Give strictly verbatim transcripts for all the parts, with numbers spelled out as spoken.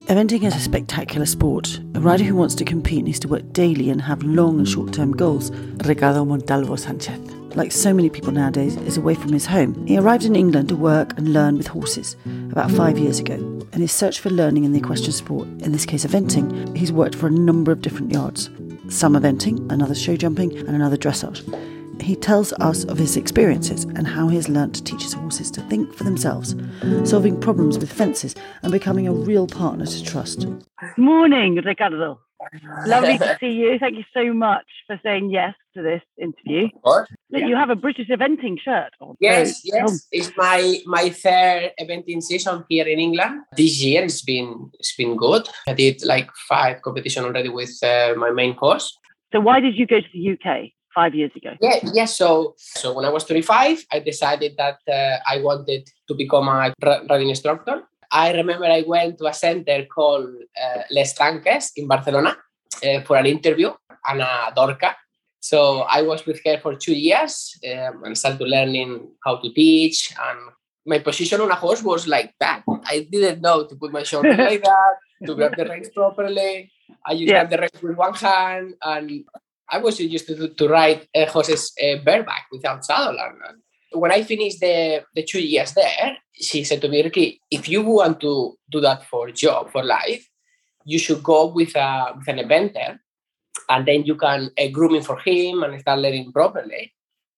Eventing is a spectacular sport. A rider who wants to compete needs to work daily and have long and short-term goals. Ricardo Montalvo Sanchez, like so many people nowadays, is away from his home. He arrived in England to work and learn with horses about five years ago. In his search for learning in the equestrian sport, in this case eventing, he's worked for a number of different yards. Some eventing, another show jumping, and another dressage. He tells us of his experiences and how he has learnt to teach his horses to think for themselves, solving problems with fences and becoming a real partner to trust. Morning, Ricardo. Lovely to see you. Thank you so much for saying yes to this interview. What? Look, Yeah. You have a British eventing shirt on. Yes, So, yes. oh, It's my my third eventing season here in England. This year it's been it's been good. I did like five competition already with uh, my main horse. So why did you go to the U K five years ago? Yeah, yeah. So so when I was twenty-five, I decided that uh, I wanted to become a r- riding instructor. I remember I went to a center called uh, Les Tranques in Barcelona uh, for an interview, Ana Dorca. So I was with her for two years um, and started learning how to teach. And my position on a horse was like that. I didn't know to put my shoulder like that, to grab the reins properly. I used Yeah. to have the reins with one hand, and I was used to to ride uh, horses uh, bareback without saddle. And, and when I finished the, the two years there, she said to me, Ricky, if you want to do that for job, for life, you should go with, a, with an eventer, and then you can uh, grooming for him and start learning properly.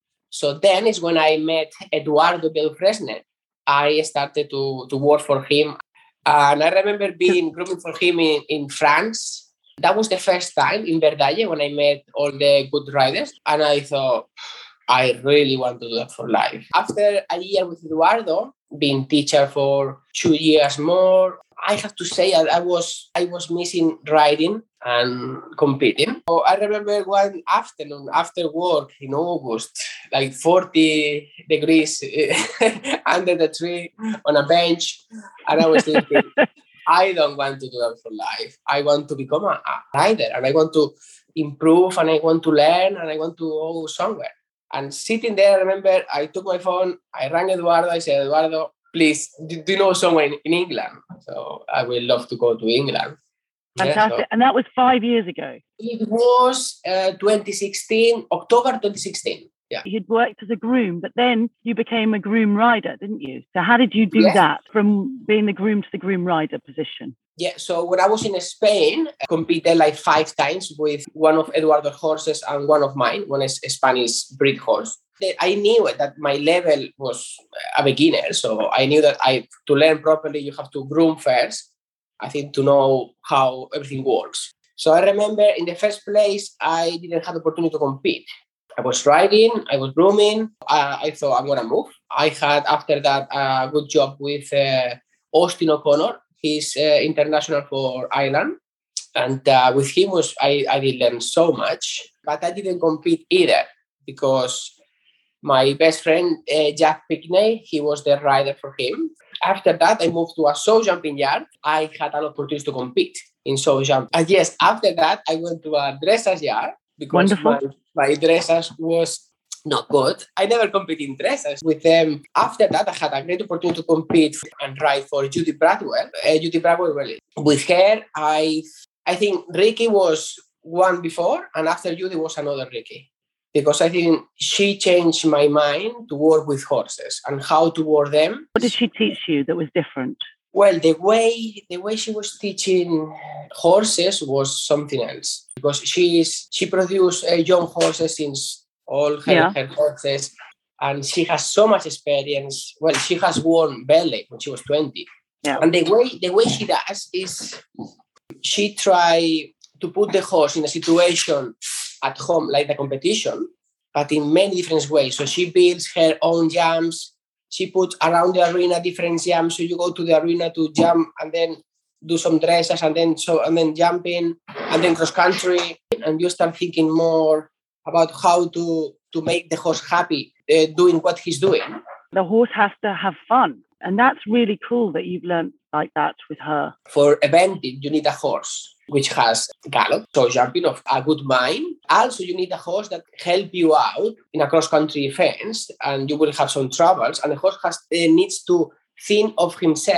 So then is when I met Eduardo Belfresne. I started to, to work for him. And I remember being grooming for him in, in France. That was the first time in Verdalle when I met all the good riders. And I thought, I really want to do that for life. After a year with Eduardo, being teacher for two years more, I have to say I, I was I was missing riding and competing. So I remember one afternoon after work in August, like forty degrees under the tree on a bench, and I was thinking, I don't want to do that for life. I want to become a, a rider, and I want to improve, and I want to learn, and I want to go somewhere. And sitting there, I remember I took my phone, I rang Eduardo, I said, Eduardo, please, do, do you know somewhere in, in England? So I would love to go to England. Fantastic. Yeah, so And that was five years ago. it was uh, twenty sixteen, October twenty sixteen. Yeah. You'd worked as a groom, but then you became a groom rider, didn't you? So how did you do Yes. that from being the groom to the groom rider position? Yeah, so when I was in Spain, I competed like five times with one of Eduardo's horses and one of mine, one is a Spanish breed horse. I knew that my level was a beginner, so I knew that I to learn properly, you have to groom first, I think, to know how everything works. So I remember in the first place, I didn't have the opportunity to compete. I was riding, I was grooming, uh, I thought I'm going to move. I had, after that, a good job with uh, Austin O'Connor. He's uh, international for Ireland. And uh, with him, was I, I did learn so much. But I didn't compete either because my best friend, uh, Jack Pickney, he was the rider for him. After that, I moved to a show jumping yard. I had an opportunity to compete in show jump. And yes, after that, I went to a dressage yard because Wonderful. my, my dressage was not good. I never competed in dressage with them. After that, I had a great opportunity to compete and ride for Judy Bradwell. Uh, Judy Bradwell, really. With her, I I think Ricky was one before, and after Judy was another Ricky. Because I think she changed my mind to work with horses and how to work them. What did she teach you that was different? Well, the way the way she was teaching horses was something else. Because she is she produced uh, young horses since all her, Yeah. her horses, and she has so much experience. Well, she has won Belle when she was twenty. Yeah. And the way the way she does is she try to put the horse in a situation at home like the competition, but in many different ways. So she builds her own jumps. She puts around the arena different jumps. So you go to the arena to jump and then do some dresses and then so and then jumping and then cross country, and you start thinking more about how to to make the horse happy uh, doing what he's doing. The horse has to have fun. And that's really cool that you've learned like that with her. For eventing, you need a horse which has gallop, so jumping of a good mind. Also, you need a horse that help you out in a cross-country fence, and you will have some troubles. And the horse has uh, needs to think of himself.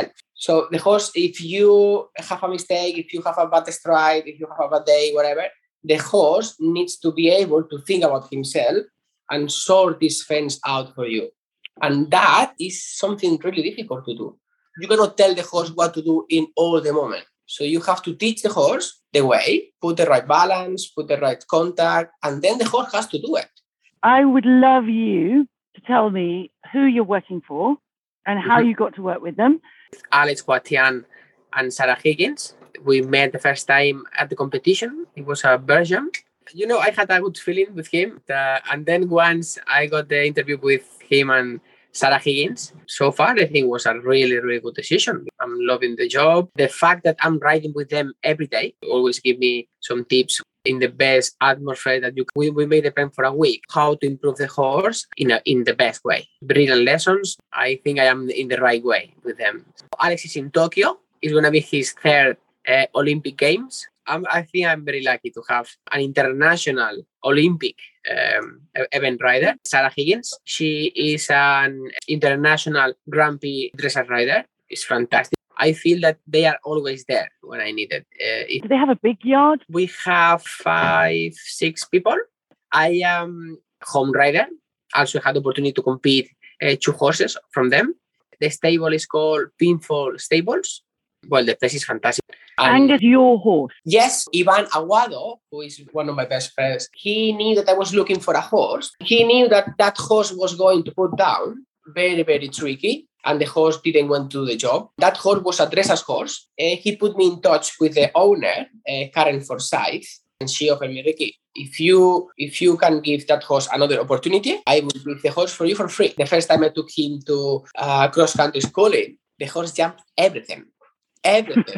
So the horse, if you have a mistake, if you have a bad stride, if you have a bad day, whatever, the horse needs to be able to think about himself and sort this fence out for you. And that is something really difficult to do. You cannot tell the horse what to do in all the moment. So you have to teach the horse the way, put the right balance, put the right contact, and then the horse has to do it. I would love you to tell me who you're working for and how mm-hmm. you got to work with them. Alex Guatian and Sarah Higgins. We met the first time at the competition. It was a Belgium. You know, I had a good feeling with him. Uh, and then once I got the interview with him and Sarah Higgins, so far I think it was a really, really good decision. I'm loving the job. The fact that I'm riding with them every day always give me some tips in the best atmosphere that you can. We, we made a plan for a week, how to improve the horse in a, in the best way. Brilliant lessons. I think I am in the right way with them. Alex is in Tokyo. It's going to be his third uh, Olympic Games. I'm, I think I'm very lucky to have an international Olympic um, event rider, Sarah Higgins. She is an international Grand Prix dressage rider. It's fantastic. I feel that they are always there when I need it. Uh, it. Do they have a big yard? We have five, six people. I am home rider. Also had the opportunity to compete uh, two horses from them. The stable is called Pinfall Stables. Well, the place is fantastic. And Angus, your horse? Yes, Ivan Aguado, who is one of my best friends, he knew that I was looking for a horse. He knew that that horse was going to put down. Very, very tricky. And the horse didn't want to do the job. That horse was a dressage horse. Uh, he put me in touch with the owner, uh, Karen Forsyth, and she offered me, Ricky, if you if you can give that horse another opportunity, I will give the horse for you for free. The first time I took him to uh, cross-country schooling, the horse jumped everything. Everything.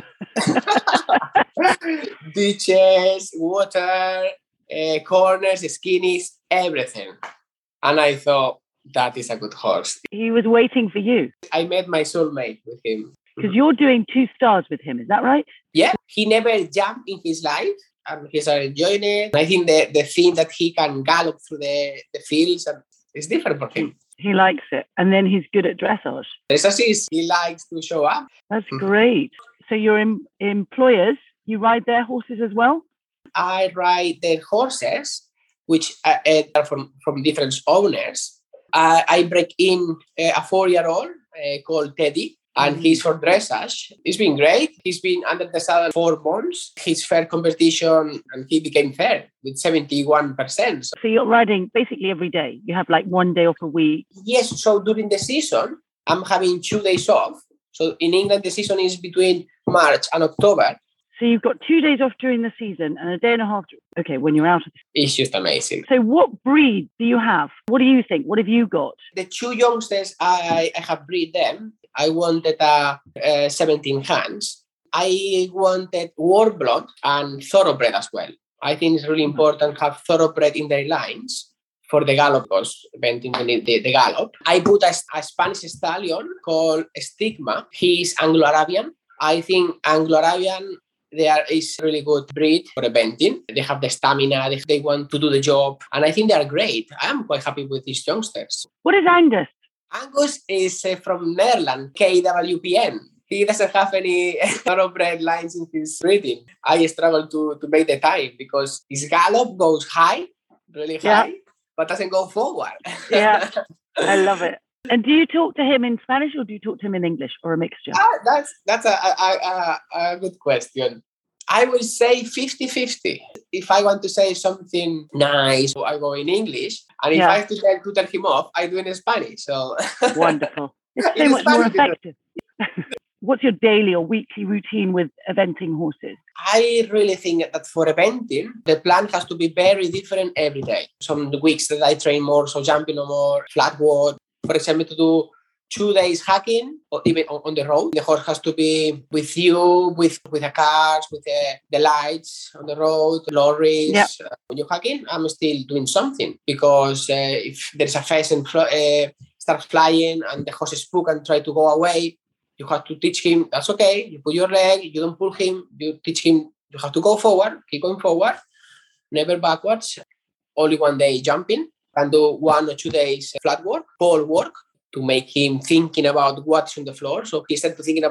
Ditches, water, uh, corners, skinnies, everything. And I thought, that is a good horse. He was waiting for you. I met my soulmate with him. Because you're doing two stars with him, is that right? Yeah. He never jumped in his life and he's enjoying it. I think the, the thing that he can gallop through the, the fields and is different for him. He likes it. And then he's good at dressage. Dressage is, he likes to show up. That's great. So your em- employers, you ride their horses as well? I ride their horses, which are, are from, from different owners. Uh, I break in uh, a four-year-old uh, called Teddy, and mm-hmm. he's for dressage. He's been great. He's been under the saddle four months. His fair competition, and he became fair with seventy-one percent. So you're riding basically every day. You have like one day off a week. Yes. So during the season, I'm having two days off. So in England, the season is between March and October. So you've got two days off during the season and a day and a half. Okay, when you're out of the It's just amazing. So what breed do you have? What do you think? What have you got? The two youngsters, I, I have breed them. I wanted a, a seventeen hands. I wanted Warblood and Thoroughbred as well. I think it's really important to have Thoroughbred in their lines for the gallop, because eventing the, the, the gallop. I put a, a Spanish stallion called Stigma. He's Anglo-Arabian. I think Anglo-Arabian, they are is a really good breed for eventing. They have the stamina, they, they want to do the job, and I think they are great. I am quite happy with these youngsters. What is Angus? Angus is uh, from Netherlands, K W P N. He doesn't have any thoroughbred lines in his breeding. I struggle to, to make the time because his gallop goes high, really high, yeah. but doesn't go forward. Yeah, I love it. And do you talk to him in Spanish or do you talk to him in English or a mixture? Ah, that's that's a, a, a, a good question. I would say fifty-fifty. If I want to say something nice, I go in English. And if yeah. I have to tell, to tell him off, I do it in Spanish. So wonderful. It's so much more effective. What's your daily or weekly routine with eventing horses? I really think that for eventing, the plan has to be very different every day. Some weeks that I train more, so jumping or more, flat work. For example, to do two days hacking or even on, on the road. The horse has to be with you, with, with the cars, with the, the lights on the road, the lorries. Yep. Uh, when you're hacking, I'm still doing something because uh, if there's a pheasant fl- uh, starts flying and the horse is spooked and try to go away, you have to teach him, that's okay. You put your leg, you don't pull him, you teach him, you have to go forward, keep going forward, never backwards. Only one day jumping. And do one or two days flat work, pole work, to make him thinking about what's on the floor. So he started thinking about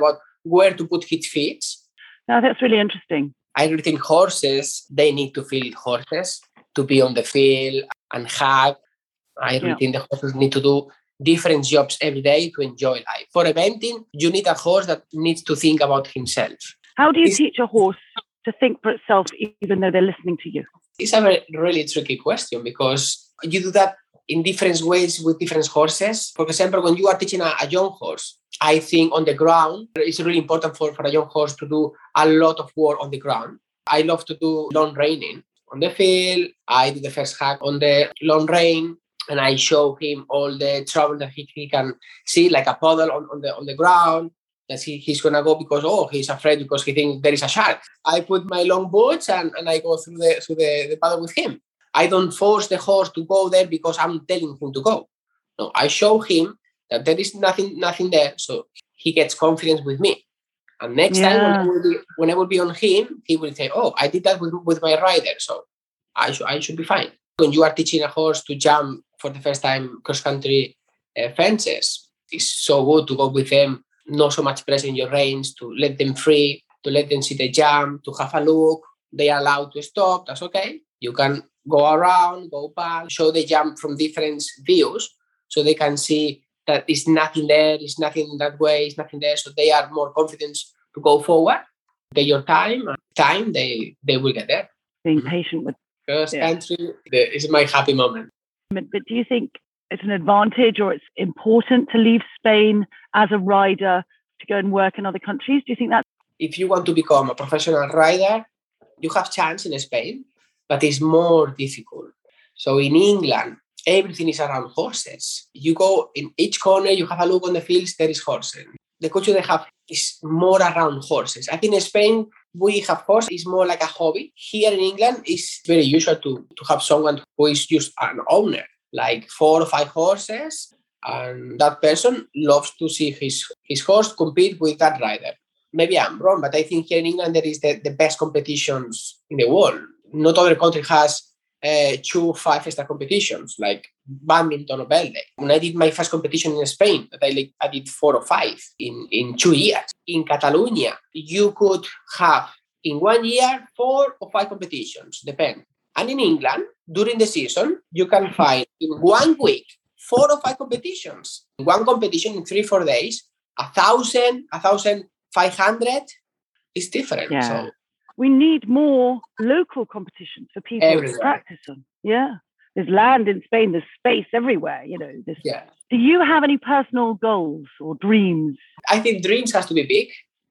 where to put his feet. No, that's really interesting. I really think horses, they need to feel horses, to be on the field and hug. I really yeah. think the horses need to do different jobs every day to enjoy life. For eventing, you need a horse that needs to think about himself. How do you it's, teach a horse to think for itself even though they're listening to you? It's a very, really tricky question because you do that in different ways with different horses. For example, when you are teaching a, a young horse, I think on the ground, it's really important for, for a young horse to do a lot of work on the ground. I love to do long reining on the field. I do the first hack on the long rein, and I show him all the trouble that he, he can see, like a puddle on, on the on the ground. That he, he's going to go because, oh, he's afraid because he thinks there is a shark. I put my long boots and, and I go through the through the, the puddle with him. I don't force the horse to go there because I'm telling him to go. No, I show him that there is nothing nothing there, so he gets confidence with me. And next yeah. time when I, will be, when I will be on him, he will say, oh, I did that with, with my rider, so I, sh- I should be fine. When you are teaching a horse to jump for the first time cross-country uh, fences, it's so good to go with them, not so much pressure in your reins, to let them free, to let them see the jump, to have a look. They are allowed to stop, that's okay. You can go around, go back, show the jump from different views so they can see that it's nothing there, it's nothing that way, it's nothing there. So they are more confident to go forward. Take your time, time, they, they will get there. Being patient with Cross yeah. country is my happy moment. But, but do you think it's an advantage or it's important to leave Spain as a rider to go and work in other countries? Do you think that? If you want to become a professional rider, you have chance in Spain, but it's more difficult. So in England, everything is around horses. You go in each corner, you have a look on the fields, there is horses. The culture they have is more around horses. I think in Spain, we have horses, it's more like a hobby. Here in England, it's very usual to, to have someone who is just an owner, like four or five horses, and that person loves to see his, his horse compete with that rider. Maybe I'm wrong, but I think here in England, there is the, the best competitions in the world. Not other country has uh, two five-star competitions, like badminton or Belde. When I did my first competition in Spain, that I, like, I did four or five in, in two years. In Catalonia, you could have in one year four or five competitions, depend. And in England, during the season, you can find in one week four or five competitions. One competition in three, four days, a thousand, a thousand five hundred is different. Yeah. So we need more local competitions for people everywhere. To practice on. Yeah. There's land in Spain, there's space everywhere, you know. There's... Yeah. Do you have any personal goals or dreams? I think dreams has to be big.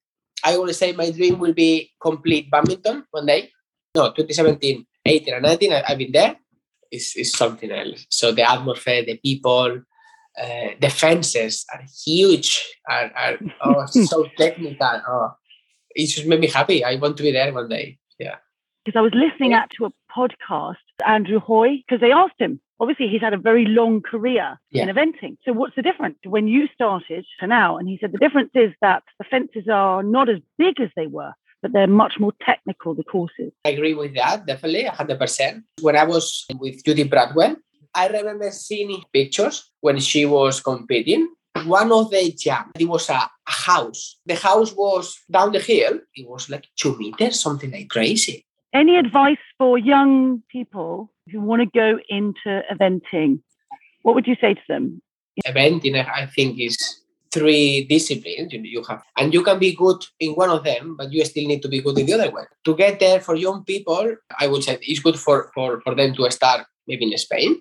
I always say my dream will be complete badminton one day. No, twenty seventeen, eighteen and nineteen, I, I've been there. It's, it's something else. So the atmosphere, the people, uh, the fences are huge, are, are oh, so technical. Oh, it just made me happy. I want to be there one day. Yeah. Because I was listening out to a podcast, Andrew Hoy, because they asked him, obviously he's had a very long career yeah. in eventing. So what's the difference when you started to now? And he said the difference is that the fences are not as big as they were, but they're much more technical, the courses. I agree with that, definitely, one hundred percent. When I was with Judy Bradwell, I remember seeing pictures when she was competing. One of the jumps, it was a, a house. The house was down the hill. It was like two meters, something like crazy. Any advice for young people who want to go into eventing? What would you say to them? Eventing, I think, is three disciplines you have. And you can be good in one of them, but you still need to be good in the other one. To get there for young people, I would say it's good for, for, for them to start maybe in Spain,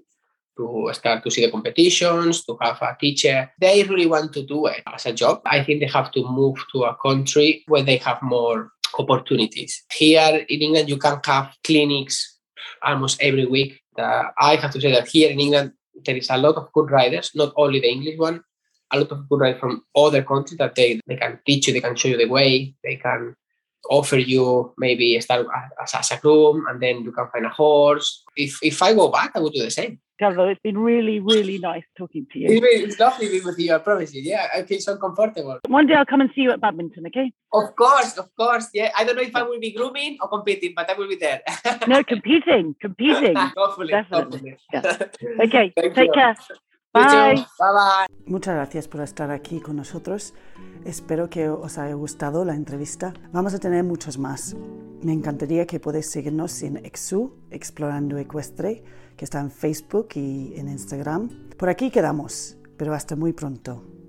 to start to see the competitions, to have a teacher. They really want to do it as a job. I think they have to move to a country where they have more opportunities. Here in England, you can have clinics almost every week. Uh, I have to say that here in England, there is a lot of good riders, not only the English one, a lot of good riders from other countries that they, they can teach you, they can show you the way, they can offer you maybe start as, as a groom and then you can find a horse. If if I go back, I would do the same. Carlo, it's been really, really nice talking to you. It's, been, it's lovely being with you, I promise you. Yeah, I feel so comfortable. One day I'll come and see you at badminton, okay? Of course, of course. Yeah, I don't know if I will be grooming or competing, but I will be there. No, competing, competing. Hopefully, definitely. hopefully. Yeah. Okay, Thank take you. care. Bye. Bye bye. Muchas gracias por estar aquí con nosotros. Espero que os haya gustado la entrevista. Vamos a tener muchos más. Me encantaría que podéis seguirnos en Exu, Explorando Ecuestre, que está en Facebook y en Instagram. Por aquí quedamos, pero hasta muy pronto.